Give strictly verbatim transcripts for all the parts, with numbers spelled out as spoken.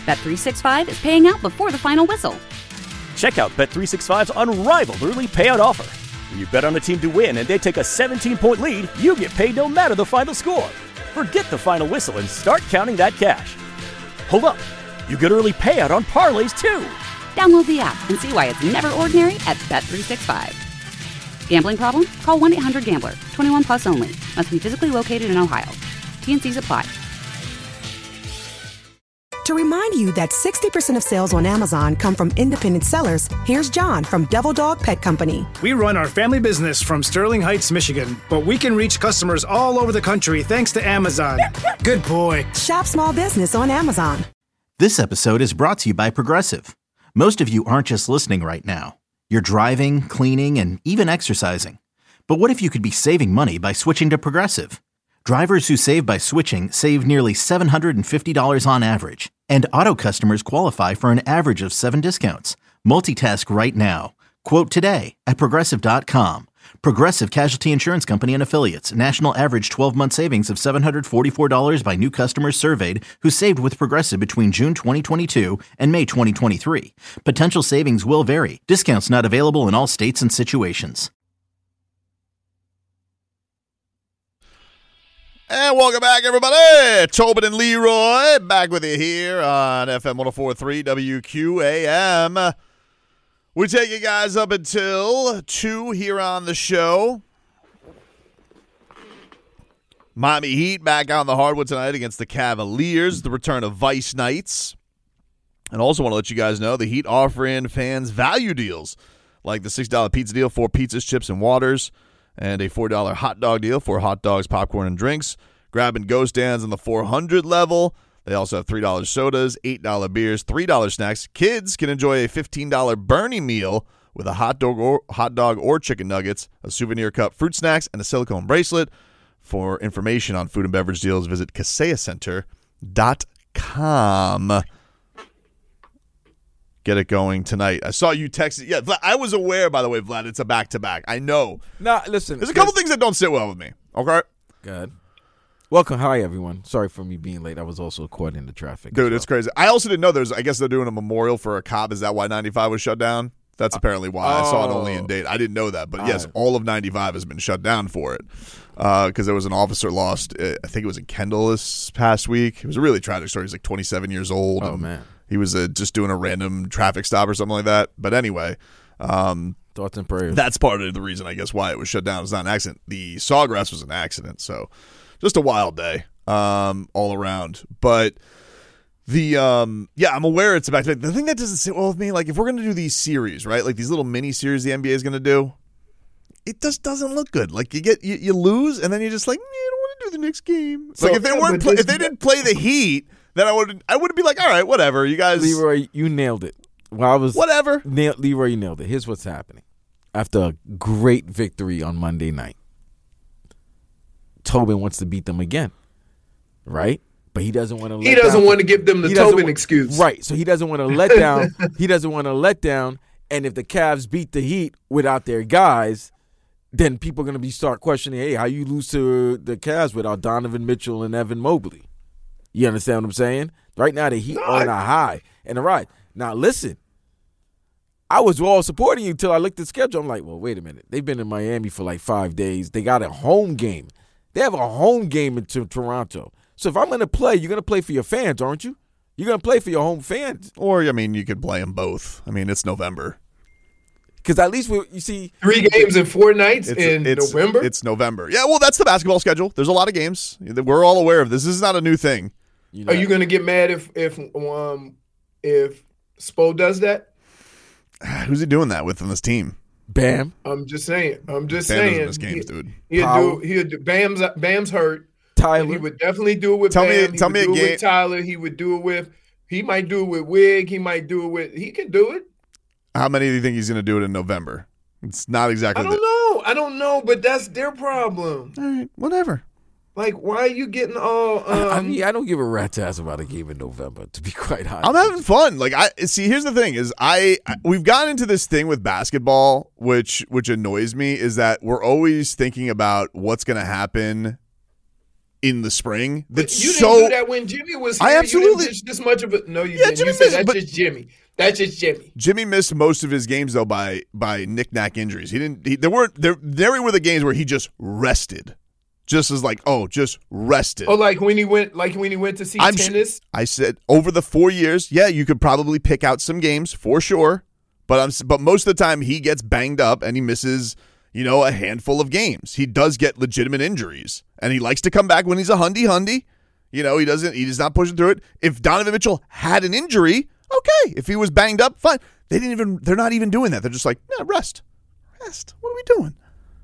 Bet three sixty-five is paying out before the final whistle. Check out Bet three sixty-five's unrivaled early payout offer. When you bet on a team to win and they take a seventeen-point lead, you get paid no matter the final score. Forget the final whistle and start counting that cash. Hold up. You get early payout on parlays, too. Download the app and see why it's never ordinary at Bet three sixty-five. Gambling problem? Call one eight hundred gambler. twenty-one plus only. Must be physically located in Ohio. T N Cs apply. To remind you that sixty percent of sales on Amazon come from independent sellers, here's John from Devil Dog Pet Company. We run our family business from Sterling Heights, Michigan, but we can reach customers all over the country thanks to Amazon. Good boy. Shop small business on Amazon. This episode is brought to you by Progressive. Most of you aren't just listening right now. You're driving, cleaning, and even exercising. But what if you could be saving money by switching to Progressive? Drivers who save by switching save nearly seven hundred fifty dollars on average. And auto customers qualify for an average of seven discounts. Multitask right now. Quote today at Progressive dot com. Progressive Casualty Insurance Company and Affiliates. National average twelve-month savings of seven hundred forty-four dollars by new customers surveyed who saved with Progressive between June twenty twenty-two and May twenty twenty-three. Potential savings will vary. Discounts not available in all states and situations. And welcome back, everybody. Tobin and Leroy back with you here on F M one oh four point three W Q A M. We take you guys up until two here on the show. Miami Heat back on the hardwood tonight against the Cavaliers. The return of Vice Nights. And also want to let you guys know the Heat offering fans value deals like the six dollar pizza deal, four pizzas, chips, and waters, and a four dollar hot dog deal for hot dogs, popcorn, and drinks. Grab and go stands on the four hundred level. They also have three dollar sodas, eight dollar beers, three dollar snacks. Kids can enjoy a fifteen dollar Bernie meal with a hot dog or, hot dog or chicken nuggets, a souvenir cup, fruit snacks, and a silicone bracelet. For information on food and beverage deals, visit Kaseya Center dot com. Get it going tonight. I saw you text it. Yeah, Vlad, I was aware, by the way, Vlad, it's a back-to-back. I know. Nah, listen. There's a couple things that don't sit well with me, okay? Good. Welcome. Hi, everyone. Sorry for me being late. I was also caught in the traffic. Dude, well. It's crazy. I also didn't know there's, I guess they're doing a memorial for a cop. Is that why ninety-five was shut down? That's apparently why. Oh. I saw it only in date. I didn't know that. But All yes, right. all of ninety-five has been shut down for it because uh, there was an officer lost. uh, I think it was in Kendall this past week. It was a really tragic story. He's like twenty-seven years old. Oh, and man. He was uh, just doing a random traffic stop or something like that. But anyway, um, thoughts and prayers. That's part of the reason, I guess, why it was shut down. It's not an accident. The Sawgrass was an accident. So just a wild day um, all around. But the um, yeah, I'm aware it's about to, the thing that doesn't sit well with me. Like if we're going to do these series, right? Like these little mini series the N B A is going to do, it just doesn't look good. Like you get you, you lose and then you're just like, man, I don't want to do the next game. So, like if they yeah, weren't, but play, this- if they didn't play the Heat, then I would I would be like, all right, whatever. You guys, Leroy, you nailed it. Well, I was whatever. Nail, Leroy, you nailed it. Here's what's happening. After a great victory on Monday night, Tobin wants to beat them again, right? But he doesn't want to. He doesn't want to give them the Tobin excuse, right? So he doesn't want to let down. He doesn't want to let down. And if the Cavs beat the Heat without their guys, then people are going to be start questioning, hey, how you lose to the Cavs without Donovan Mitchell and Evan Mobley? You understand what I'm saying? Right now, the Heat are on a high and a ride. Now, listen, I was all supporting you until I looked at the schedule. I'm like, well, wait a minute. They've been in Miami for like five days. They got a home game. They have a home game in t- Toronto. So if I'm going to play, you're going to play for your fans, aren't you? You're going to play for your home fans. Or, I mean, you could play them both. I mean, it's November. Because at least, we, you see. Three games in four nights it's, in it's, November? It's November. Yeah, well, that's the basketball schedule. There's a lot of games. We're all aware of this. This is not a new thing. You know, Are you going to get mad if if um if Spo does that? Who's he doing that with on this team? Bam. I'm just saying. I'm just Bam saying. doesn't miss games, dude. He'll Powell. do. He'll do. Bam's Bam's hurt. Tyler. He would definitely do it with Tell Bam. me- he tell would me a do it game- with Tyler. He would do it with. He might do it with Wig. He might do it with. He could do it. How many do you think he's going to do it in November? It's not exactly. I don't the, know. I don't know, but that's their problem. All right, whatever. Like, why are you getting all? Um, I mean, I don't give a rat's ass about a game in November, to be quite honest. I'm having fun. Like I see. Here's the thing: is I, I we've gotten into this thing with basketball, which which annoys me, is that we're always thinking about what's going to happen in the spring. That's you so. didn't do that when Jimmy was here. I absolutely you didn't this much of it. No, you Yeah, didn't. Jimmy You said missed, that's but- just Jimmy. That's just Jimmy. Jimmy missed most of his games though by by knick-knack injuries. He didn't. He, there weren't there. There were the games where he just rested, just as like oh, just rested. Oh, like when he went, like when he went to see I'm sh- tennis. I said over the four years, yeah, you could probably pick out some games for sure, but I'm s- but most of the time he gets banged up and he misses, you know, a handful of games. He does get legitimate injuries, and he likes to come back when he's a hundy hundy. You know, he doesn't. He's not pushing through it. If Donovan Mitchell had an injury, okay. If he was banged up, fine. They didn't even. They're not even doing that. They're just like, yeah, rest, rest. What are we doing?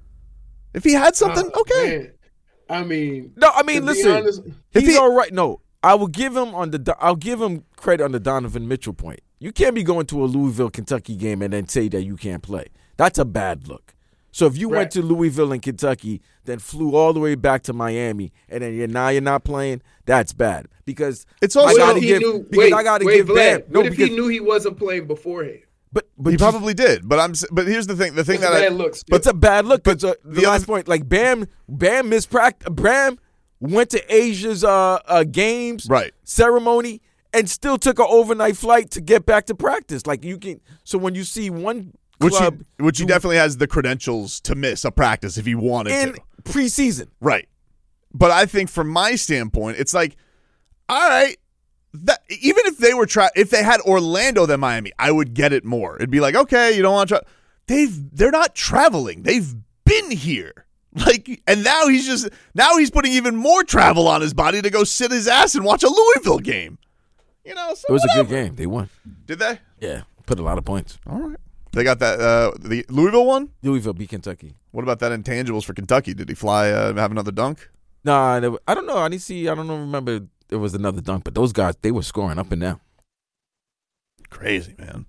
If he had something, Oh, okay. man. I mean, No, I mean, to be listen. honest- He's If he- all right. No, I will give him on the. I'll give him credit on the Donovan Mitchell point. You can't be going to a Louisville, Kentucky game and then say that you can't play. That's a bad look. So if you Right. went to Louisville and Kentucky, then flew all the way back to Miami, and then you're, now you're not playing, that's bad. Because It's I also- What gotta if he give. knew- because wait, I got to wait, give Vlad, Bam. No, what if because he knew he wasn't playing beforehand? but but He you- probably did, but I'm. s- But here's the thing. The thing It's that I, bad looks. But it's a bad look. But uh, the, the last other- point, like Bam, Bam missed practice. Bam went to Asia's uh, uh, games Right. ceremony and still took an overnight flight to get back to practice. Like you can. So when you see one which club he, which he do- definitely has the credentials to miss a practice if he wanted in to. preseason, Right. But I think from my standpoint, it's like, all right, that even if they were try if they had Orlando than Miami, I would get it more. It'd be like, okay, you don't want to tra- they've they're not traveling. They've been here. Like, and now he's just now he's putting even more travel on his body to go sit his ass and watch a Louisville game. You know, so it was a whatever. good game. They won. Did they? Yeah, put a lot of points. All right. They got that uh the Louisville one? Louisville beat Kentucky. What about that intangibles for Kentucky? Did he fly uh, have another dunk? Nah, they were- I don't know. I didn't see. I don't know. Remember there was another dunk, but those guys they were scoring up and down. Crazy, man.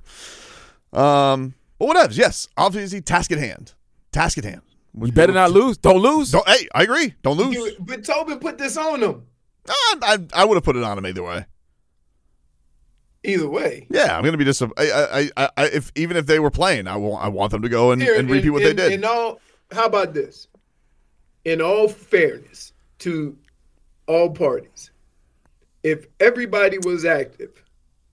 Um, but whatever. Yes, obviously, task at hand. Task at hand. You better not lose. Don't lose. Don't, hey, I agree. Don't lose. You- but Tobin put this on him. Uh, I, I would have put it on him either way. Either way. Yeah, I'm gonna be just. I, I, I, I, if even if they were playing, I want, I want them to go and, Here, and repeat in- what in- they did. In all, how about this? In all fairness to all parties, if everybody was active,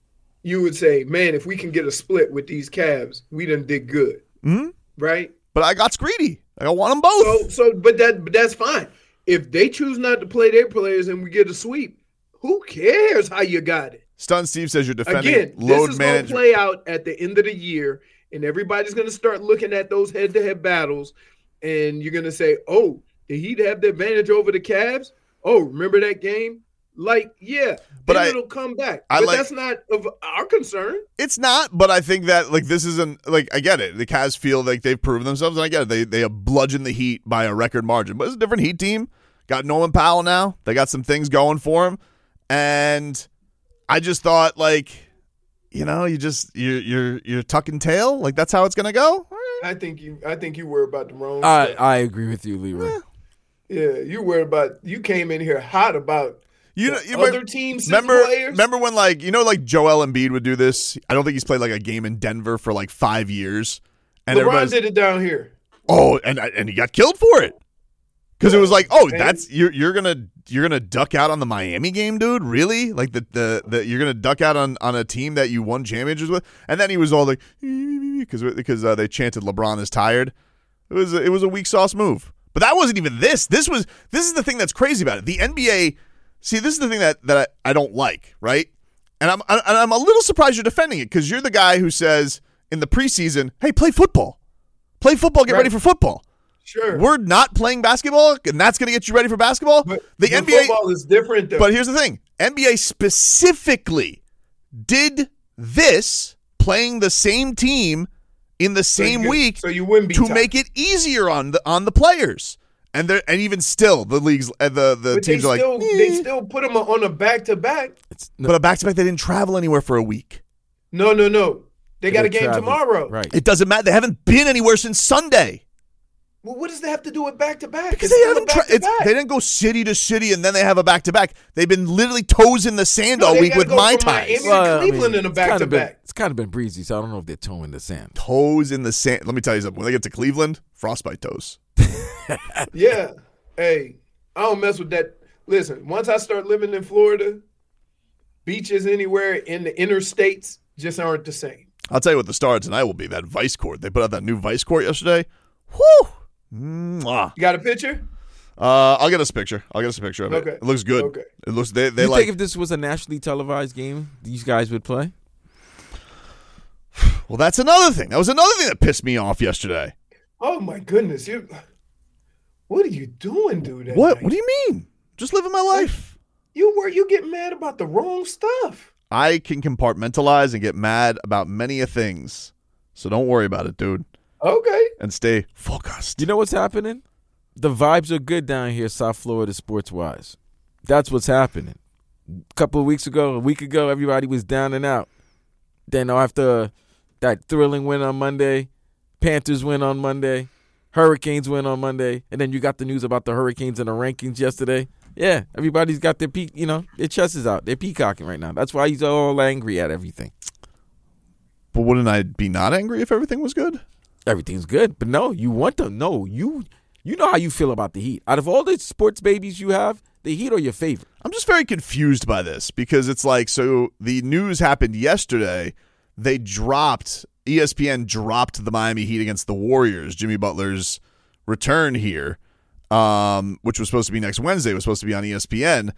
you would say, man, if we can get a split with these Cavs, we done did good. hmm Right? But I got greedy. I want them both. So, so, but that, but that's fine. If they choose not to play their players and we get a sweep, who cares how you got it? Stun Steve says you're defending Again, load this is going to management. play out at the end of the year, and everybody's going to start looking at those head-to-head battles, and you're going to say, oh, did he have the advantage over the Cavs? Oh, remember that game? Like, yeah, But then I- it'll come back. I but like- that's not of our concern. It's not, but I think that like this isn't like I get it. The Cavs feel like they've proven themselves, and I get it. They they have bludgeoned the Heat by a record margin, but it's a different Heat team. Got Norman Powell now. They got some things going for him, and I just thought like, you know, you just you're you're you're tucking tail. Like that's how it's gonna go. All right. I think you. I think you worry about the wrong I stuff. I agree with you, Leroy. Yeah, you worry about. You came in here hot about. You know, the you other remember, teams sitting remember, players? remember when like you know like Joel Embiid would do this. I don't think he's played like a game in Denver for like five years, and LeBron everybody's did it down here. oh, and and he got killed for it because it was like, oh, And- that's you're you're gonna you're gonna duck out on the Miami game, dude. Really? Like the the, the you're gonna duck out on, on a team that you won championships with, and then he was all like because because uh, they chanted LeBron is tired. It was a, it was a weak sauce move, but that wasn't even this. This was this is the thing that's crazy about it. The N B A. See, this is the thing that, that I, I don't like, right? And I'm and I'm a little surprised you're defending it because you're the guy who says in the preseason, hey, play football. Play football, get Right. ready for football. Sure. We're not playing basketball, and that's going to get you ready for basketball. But the the N B A, football is different, though. but here's the thing: N B A specifically did this, playing the same team in the So you same could- week so you wouldn't be to tied. make it easier on the on the players. And they and even still, the leagues, uh, the the But they teams are like, still, "Eh." they still put them on a back to back. It's but a back to back, they didn't travel anywhere for a week. No, no, no. They got a they're game traveling. tomorrow. Right. It doesn't matter. They haven't been anywhere since Sunday Well, what does that have to do with back to back? because they haven't. Tra- it's, they didn't go city to city and then they have a back to back. They've been literally toes in the sand all week with my ties. Well, Cleveland in a it's kinda back to been- back. It's kind of been breezy, so I don't know if they're towing the sand. Toes in the sand. Let me tell you something. When they get to Cleveland, frostbite toes. Yeah. Hey, I don't mess with that. listen, once I start living in Florida, beaches anywhere in the interstates just aren't the same. I'll tell you what the star tonight will be, that Vice Court. They put out that new Vice Court yesterday. Whew! Mwah. You got a picture? Uh, I'll get us a picture. I'll get us a picture of it. Okay. It looks good. Okay. It looks. They they you like. think if this was a nationally televised game, these guys would play? Well, that's another thing. That was another thing that pissed me off yesterday. Oh my goodness! You, what are you doing, dude? What? Night? What do you mean? Just living my life. You were you get mad about the wrong stuff. I can compartmentalize and get mad about many a things, so don't worry about it, dude. Okay. And stay focused. You know what's happening? The vibes are good down here, South Florida, sports-wise. That's what's happening. A couple of weeks ago, a week ago, everybody was down and out. Then after that thrilling win on Monday, Panthers win on Monday, Hurricanes win on Monday, and then you got the news about the Hurricanes and the rankings yesterday. Yeah, everybody's got their peak, you know, their chest is out. They're peacocking right now. That's why he's all angry at everything. But wouldn't I be not angry if everything was good? Everything's good, but no, you want to know. You you know how you feel about the Heat. Out of all the sports babies you have, the Heat are your favorite. I'm just very confused by this because it's like, so the news happened yesterday. They dropped, E S P N dropped the Miami Heat against the Warriors, Jimmy Butler's return here, um, which was supposed to be next Wednesday. It was supposed to be on E S P N.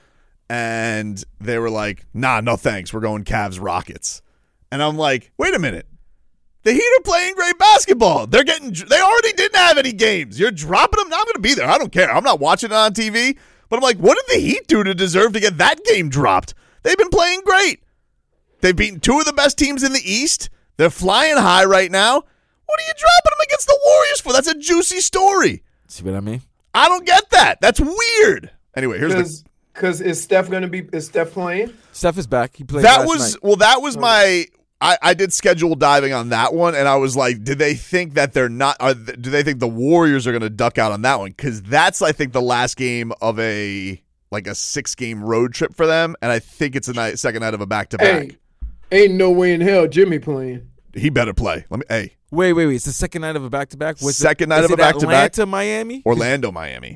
And they were like, nah, no thanks. We're going Cavs Rockets. And I'm like, wait a minute. The Heat are playing great basketball. They're getting. They already didn't have any games. You're dropping them. Now I'm going to be there. I don't care. I'm not watching it on T V. But I'm like, what did the Heat do to deserve to get that game dropped? They've been playing great. They've beaten two of the best teams in the East. They're flying high right now. What are you dropping them against the Warriors for? That's a juicy story. See what I mean? I don't get that. That's weird. Anyway, here's the. Because is Steph going to be? Is Steph playing? Steph is back. He played. That last was night. well. That was my. I, I did schedule diving on that one, and I was like, "Did they think that they're not? Are, do they think the Warriors are going to duck out on that one? Because that's, I think, the last game of a like a six game road trip for them, and I think it's a night, second night of a back to back. Hey, ain't no way in hell Jimmy playing. He better play. Let me. Hey, wait, wait, wait. It's the second night of a back to back. Second it, night of a back to back. Atlanta, Miami, Orlando, Miami.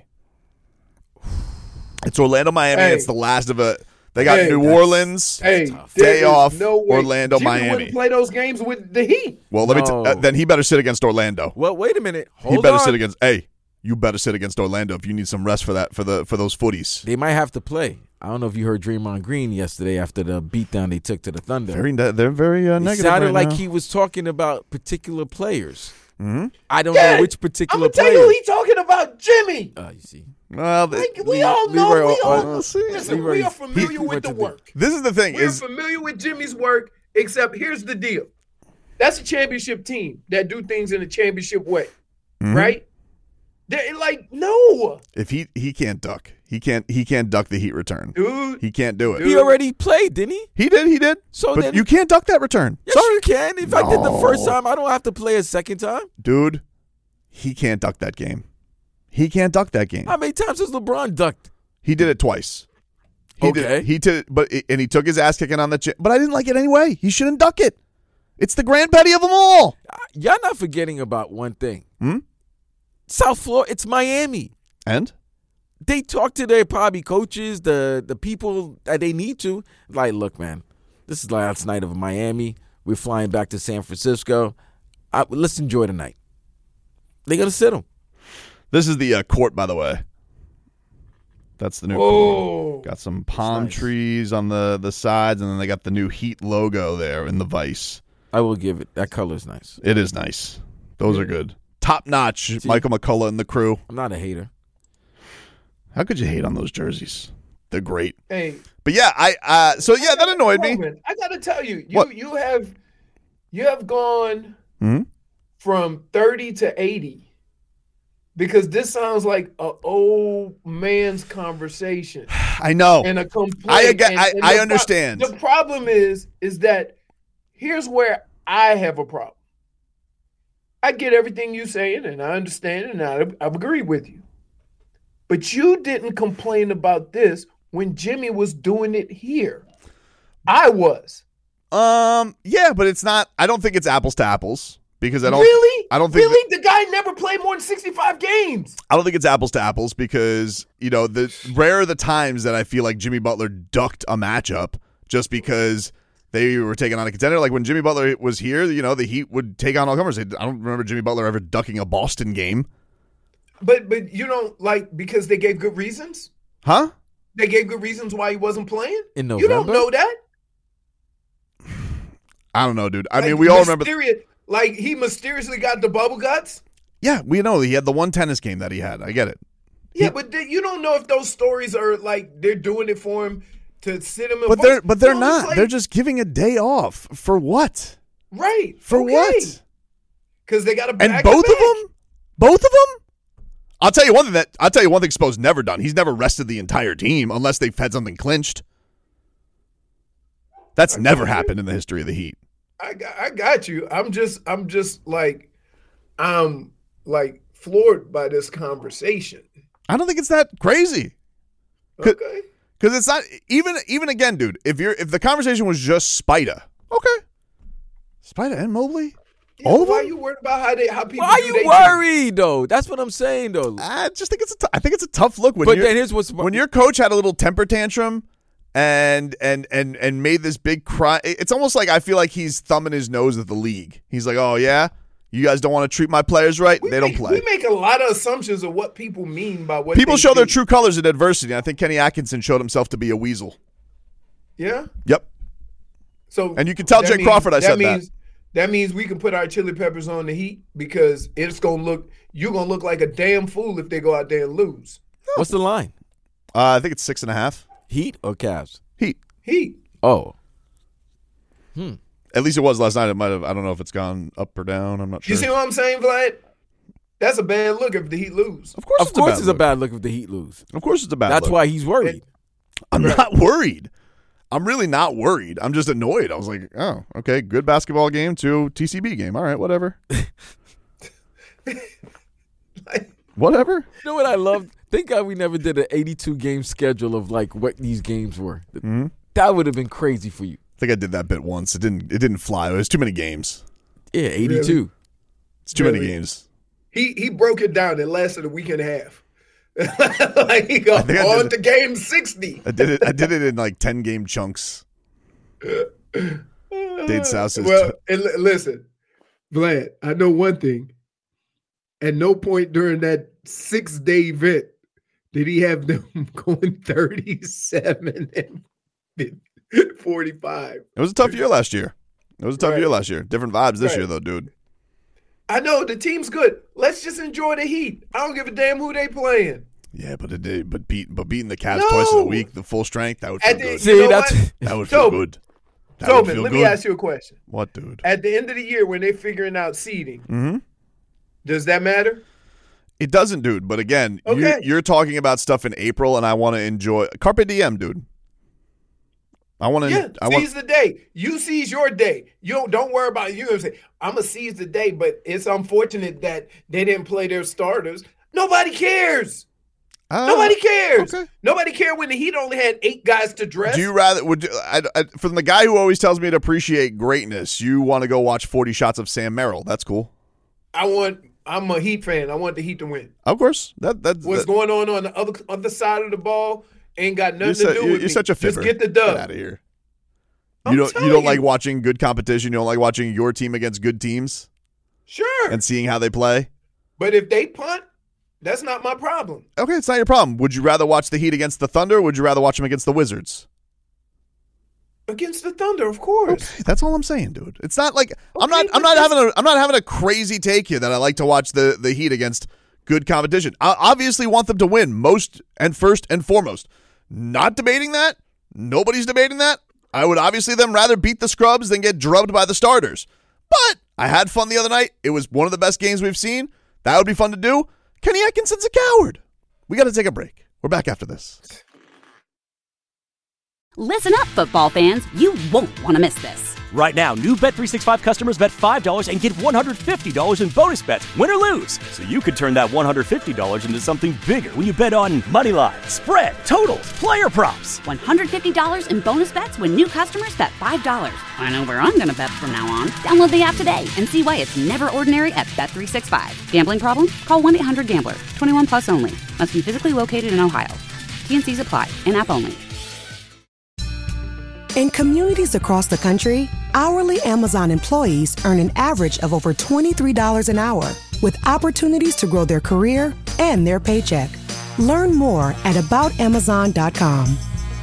It's Orlando, Miami. Hey. It's the last of a. They got Hey, New that's- Orleans. Hey, day off. No way. Orlando, Jimmy Miami. wouldn't play those games with the Heat. Well, let me. No. T- uh, then he better sit against Orlando. Well, wait a minute. Hold he better on. sit against. Hey, you better sit against Orlando if you need some rest for that for the for those footies. They might have to play. I don't know if you heard Draymond Green yesterday after the beatdown they took to the Thunder. Very, they're very uh, it negative. sounded right like now. he was talking about particular players. Mm-hmm. I don't Yeah, know which I'm particular gonna tell player. you, he talking about Jimmy. Oh, you see. Well, the, Like, we all know. Leroy, we all uh, see, listen. Leroy, we are he- familiar he with went the to the- work. this is the thing. We're Is familiar with Jimmy's work. Except here's the deal. That's a championship team that do things in a championship way, Mhm. right? They're like, no, if he he can't duck, he can't he can't duck the Heat return. dude. He can't do it. Dude. He already played, didn't he? He did. He did. So but then- you can't duck that return. Yes, Sorry, you can. If I did the first No. time, I don't have to play a second time. dude. He can't duck that game. He can't duck that game. How many times has LeBron ducked? He did it twice. He Okay. Did, he did, but and he took his ass kicking on the chin. But I didn't like it anyway. He shouldn't duck it. It's the grand petty of them all. Y'all not forgetting about one thing. Hmm? South Florida, it's Miami. And They talk to their probably coaches, the the people that they need to. Like, look, man, this is last night of Miami. We're flying back to San Francisco. I, let's enjoy the night. They gotta sit them. this is the uh, court, by the way. That's the new. Oh, Got some palm nice. trees on the, the sides, and then they got the new Heat logo there in the vice. I will give it. That color's nice. It is nice. Those are good. Top notch. Michael McCullough and the crew. I'm not a hater. How could you hate on those jerseys? They're great. hey. But yeah, I uh, so yeah, that annoyed me. Roman, I gotta tell you, you What? you have you have gone Hmm? from thirty to eighty because this sounds like a old man's conversation I know. and a complaint. I aga- and- I- and I the pro- understand. the problem is is that here's where I have a problem. I get everything you're saying, and I understand, and I, I agree with you. But you didn't complain about this when Jimmy was doing it here. I was. Um, yeah, but it's not. I don't think it's apples to apples Because I don't really, I don't think really that, the guy never played more than sixty-five games. I don't think it's apples to apples because you know the rare are the times that I feel like Jimmy Butler ducked a matchup just because they were taking on a contender. Like when Jimmy Butler was here, you know the Heat would take on all comers. I don't remember Jimmy Butler ever ducking a Boston game. But but you don't like because they gave good reasons, huh? They gave good reasons why he wasn't playing in November. You don't know that. I don't know, dude. I like, mean, we all remember. Like, he mysteriously got the bubble guts? Yeah, we know. He had the one tennis game that he had. I get it. Yeah, he, but they, you don't know if those stories are, like, they're doing it for him to sit him in But they're, but they're not. Like, they're just giving a day off. For what? Right. For okay. what? Because they got to back And both of them? Both of them? I'll tell you one thing that I'll tell you one thing Spo's never done. He's never rested the entire team unless they've had something clinched. That's I never happened in the history of the Heat. I got, I got you. I'm just, I'm just like, I'm like floored by this conversation. I don't think it's that crazy. Okay. Because it's not even, even again, dude. If you're, if the conversation was just Spida, okay, Spida and Mobley, yeah, all of why them. are you worried about how they, how people? Why are do you they worried do? though? That's what I'm saying though. I just think it's a, t- I think it's a tough look when. But you're, then here's what's when your coach had a little temper tantrum. And and and and made this big cry. It's almost like I feel like he's thumbing his nose at the league. He's like, "Oh yeah, you guys don't want to treat my players right. We they make, don't play." We make a lot of assumptions of what people mean by what people they show do. their true colors in adversity. I think Kenny Atkinson showed himself to be a weasel. Yeah. Yep. So and you can tell Jay means, Crawford I that said means, that. That means we can put our chili peppers on the Heat because it's gonna look. You're gonna look like a damn fool if they go out there and lose. What's the line? Uh, I think it's six and a half. Heat or Cavs? Heat. Heat. Oh. Hmm. At least it was last night. It might have. I don't know if it's gone up or down. I'm not sure. You see what I'm saying, Vlad? That's a bad look if the Heat lose. Of course, of it's, course, a bad it's look. a bad look if the Heat lose. Of course, it's a bad. That's look. why he's worried. I'm not worried. I'm really not worried. I'm just annoyed. I was like, oh, okay, good basketball game to T C B game. All right, whatever. like, whatever. You know what I love? Thank God we never did an eighty-two game schedule of like what these games were. Mm-hmm. That would have been crazy for you. I think I did that bit once. It didn't. It didn't fly. It was too many games. Yeah, eighty-two. Really? It's too Really? many games. He he broke it down. It lasted a week and a half. like he got think I on did to game sixty. I did it. I did it in like ten game chunks. Dade South says. Well, and li- listen, Vlad. I know one thing. At no point during that six day event did he have them going thirty-seven and forty-five. It was a tough year last year. It was a tough Right. year last year. Different vibes this Right. year, though, dude. I know the team's good. Let's just enjoy the Heat. I don't give a damn who they playing. Yeah, but it did. But beat, but beating the Cavs No. twice in a week, the full strength, that would feel At the- good. See, You know that's what? That would feel So- good. That would Tobin, feel let good. me ask you a question. What, dude? At the end of the year, when they're figuring out seeding, Mm-hmm. does that matter? It doesn't, dude. But again, you, Okay. you're talking about stuff in April, and I want to enjoy Carpe Diem, dude. I want to. Yeah, I want. seize the day. You seize your day. You don't don't worry about it. You know what I'm saying? I'm gonna seize the day, but it's unfortunate that they didn't play their starters. Nobody cares. Uh, Nobody cares. okay. Nobody cared when the Heat only had eight guys to dress. Do you rather? Would you, I, I, from the guy who always tells me to appreciate greatness, you want to go watch forty shots of Sam Merrill? That's cool. I want. I'm a Heat fan. I want the Heat to win. Of course, that that's What's that, going on on the other other side of the ball ain't got nothing you're, to su- do you're, with you're me. such a fibber. Just get the dub. Get out of here. I'm You don't. You telling don't you. like watching good competition. You don't like watching your team against good teams Sure, and seeing how they play. but if they punt, that's not my problem. Okay, it's not your problem. Would you rather watch the Heat against the Thunder? Or would you rather watch them against the Wizards? Against the Thunder, of course. Okay, that's all I'm saying, dude. It's not like I'm not. Okay, I'm but not that's- having a. I'm not having a crazy take here that I like to watch the the Heat against good competition. I obviously want them to win most and first and foremost. Not debating that. Nobody's debating that. I would obviously them rather beat the scrubs than get drubbed by the starters. But I had fun the other night. It was one of the best games we've seen. That would be fun to do. Kenny Atkinson's a coward. We got to take a break. We're back after this. Listen up, football fans. You won't want to miss this. Right now, new Bet three sixty-five customers bet five dollars and get one hundred fifty dollars in bonus bets, win or lose. So you could turn that one hundred fifty dollars into something bigger when you bet on money line, spread, totals, player props. one hundred fifty dollars in bonus bets when new customers bet five dollars. I know where I'm going to bet from now on. Download the app today and see why it's never ordinary at Bet three sixty-five. Gambling problem? Call one eight hundred gambler. twenty-one plus only. Must be physically located in Ohio. T N Cs apply. In-app only. In communities across the country, hourly Amazon employees earn an average of over twenty-three dollars an hour, with opportunities to grow their career and their paycheck. Learn more at about amazon dot com.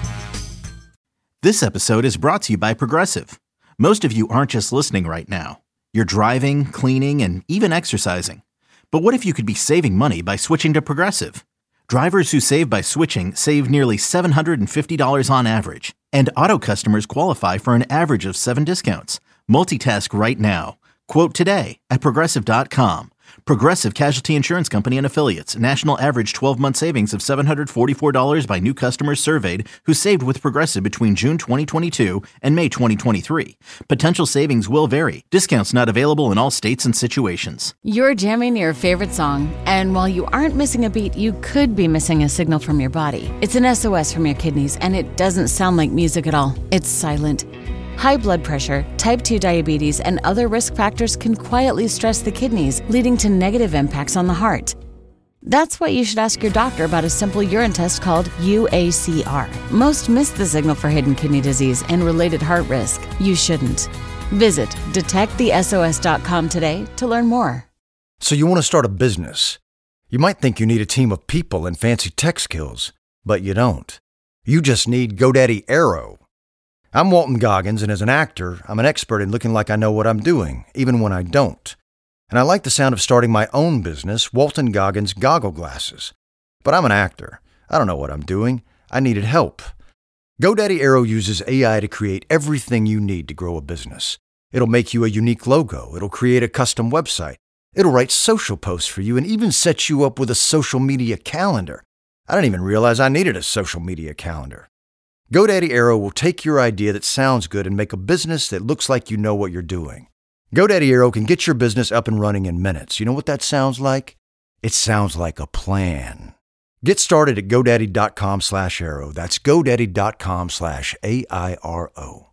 This episode is brought to you by Progressive. Most of you aren't just listening right now. You're driving, cleaning, and even exercising. But what if you could be saving money by switching to Progressive? Drivers who save by switching save nearly seven hundred fifty dollars on average. And auto customers qualify for an average of seven discounts. Multitask right now. Quote today at Progressive dot com. Progressive Casualty Insurance Company and Affiliates. National average twelve-month savings of seven hundred forty-four dollars by new customers surveyed who saved with Progressive between June twenty twenty-two and May twenty twenty-three. Potential savings will vary. Discounts not available in all states and situations. You're jamming your favorite song, and while you aren't missing a beat, you could be missing a signal from your body. It's an S O S from your kidneys, and it doesn't sound like music at all. It's silent. High blood pressure, type two diabetes, and other risk factors can quietly stress the kidneys, leading to negative impacts on the heart. That's why you should ask your doctor about a simple urine test called U A C R. Most miss the signal for hidden kidney disease and related heart risk. You shouldn't. Visit detect the S O S dot com today to learn more. So you want to start a business. You might think you need a team of people and fancy tech skills, but you don't. You just need GoDaddy Aero. I'm Walton Goggins, and as an actor, I'm an expert in looking like I know what I'm doing, even when I don't. And I like the sound of starting my own business, Walton Goggins Goggle Glasses. But I'm an actor. I don't know what I'm doing. I needed help. GoDaddy Aero uses A I to create everything you need to grow a business. It'll make you a unique logo. It'll create a custom website. It'll write social posts for you and even set you up with a social media calendar. I didn't even realize I needed a social media calendar. GoDaddy Aero will take your idea that sounds good and make a business that looks like you know what you're doing. GoDaddy Aero can get your business up and running in minutes. You know what that sounds like? It sounds like a plan. Get started at GoDaddy dot com slash Aero. That's GoDaddy dot com slash A I R O.